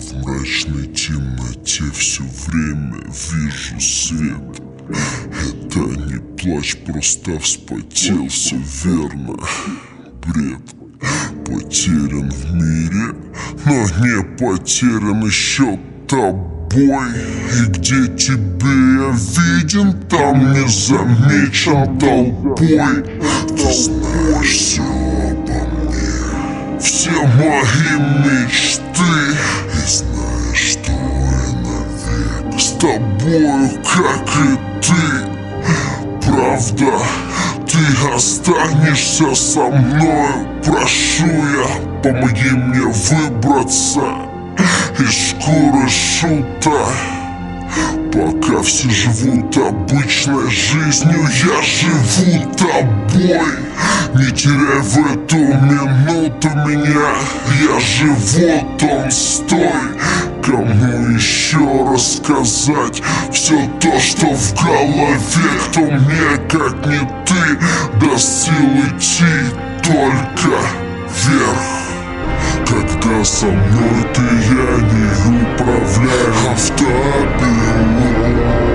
в мрачной темноте все время вижу свет. Это не плач, просто вспотел, все верно. Бред. Потерян в мире, но не потерян еще тобой. И где тебе я виден, там не замечен толпой. Ты знаешь все обо мне, все мои мечты, и знаешь, что я навек с тобою, как и ты. Правда, ты останешься со мною. Прошу я, помоги мне выбраться из шкуры шута. Пока все живут обычной жизнью, я живу тобой. Не теряй в эту минуту меня, я животом стой. Кому еще рассказать все то, что в голове? Кто мне, как не ты, даст сил идти только вверх? Когда со мной ты, я не управляю автопилотом.